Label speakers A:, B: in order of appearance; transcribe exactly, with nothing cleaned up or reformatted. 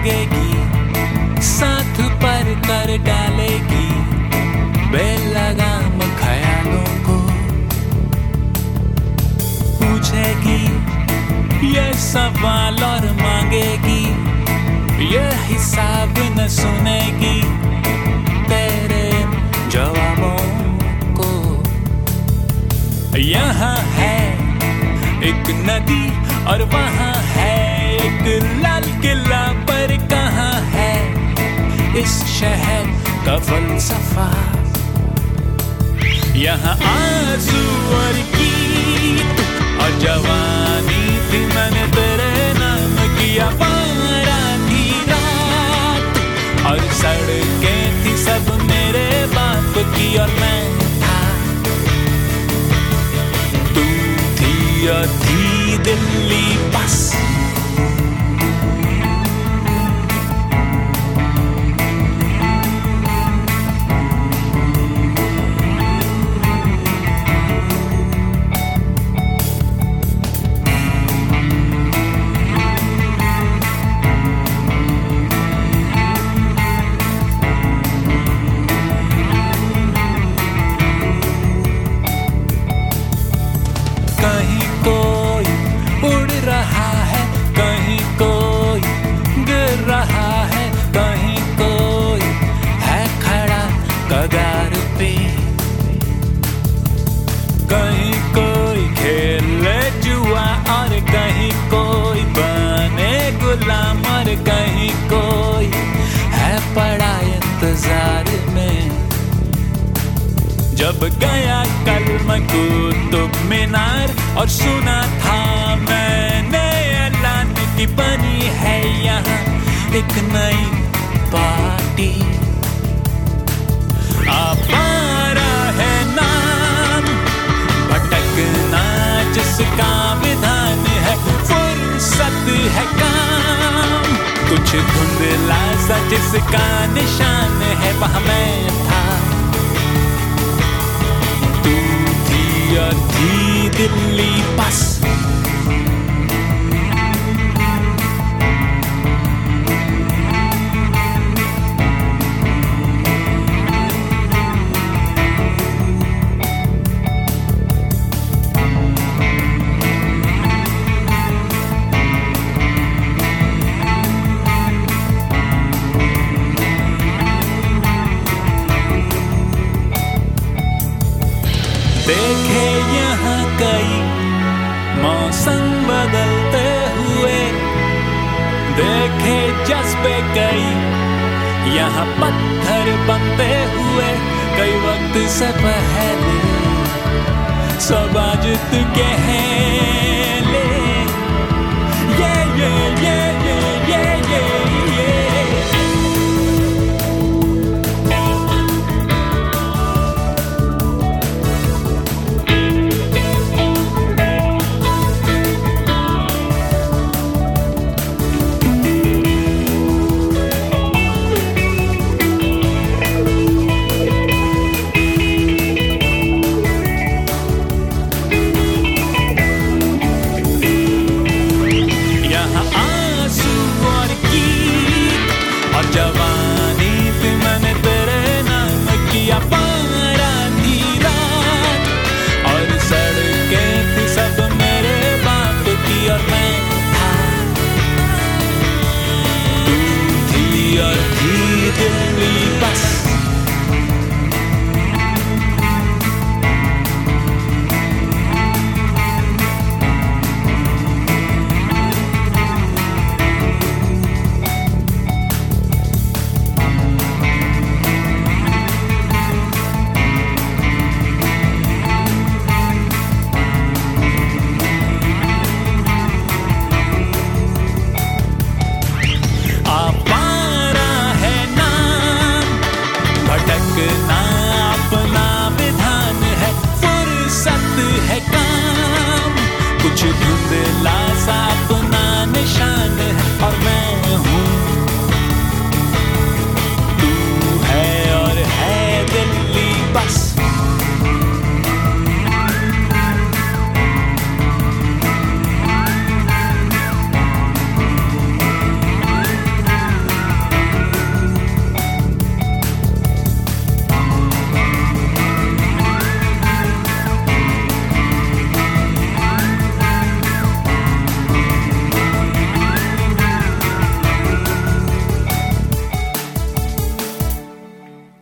A: मांगेगी, साथ पर कर डालेगी बेलगाम ख्यालों को। पूछेगी ये सवाल और मांगेगी ये हिसाब न सुनेगी तेरे जवाबों को। यहाँ है एक नदी और वहाँ है एक लाल किला, पर कहाँ है इस शहर का फलसफा। यहाँ आंसू और गीत और जवानी थी, मैंने तेरे नाम किया पारा थी रात, और सड़कें थी सब मेरे बाप की और मैं था। तू थी और थी दिल्ली बस। कहीं कोई उड़ रहा है, कहीं कोई गिर रहा है, कहीं कोई है खड़ा कगार पे। कहीं कोई खेले जुआ और कहीं कोई बने गुलाम, और कहीं कोई है पड़ा इंतजार में। जब गया कल मैं कुतुब मीनार और सुना था मैंने ऐलान की बनी है यहाँ एक नई पार्टी। आवारा है नाम, भटकना जिसका विधान है, फुर्सत है काम, कुछ धुंधला सा जिसका निशान है, वहाँ मैं था। थी दिल्ली बस। देखे यहाँ कई मौसम बदलते हुए, देखे जज्बे कई यहाँ पत्थर बनते हुए, कई वक्त से पहले सब आज तुके हैं।